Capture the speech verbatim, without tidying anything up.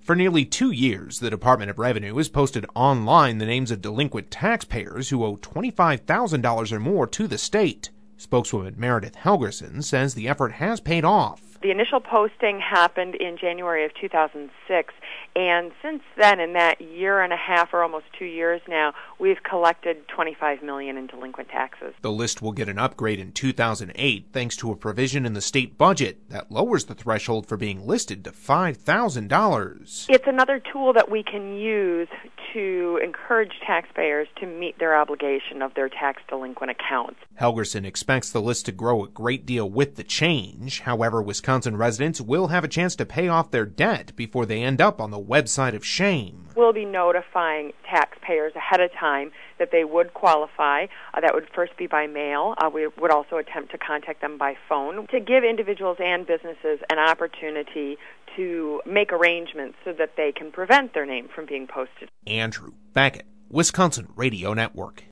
For nearly two years, the Department of Revenue has posted online the names of delinquent taxpayers who owe twenty-five thousand dollars or more to the state. Spokeswoman Meredith Helgerson says the effort has paid off. The initial posting happened in January of two thousand six, and since then, in that year and a half or almost two years now, we've collected twenty-five million dollars in delinquent taxes. The list will get an upgrade in two thousand eight thanks to a provision in the state budget that lowers the threshold for being listed to five thousand dollars. It's another tool that we can use to encourage taxpayers to meet their obligation of their tax delinquent accounts. Helgerson expects the list to grow a great deal with the change. However, Wisconsin residents will have a chance to pay off their debt before they end up on the website of shame. We'll be notifying taxpayers ahead of time that they would qualify. Uh, that would first be by mail. Uh, we would also attempt to contact them by phone to give individuals and businesses an opportunity to make arrangements so that they can prevent their name from being posted. Andrew Beckett, Wisconsin Radio Network.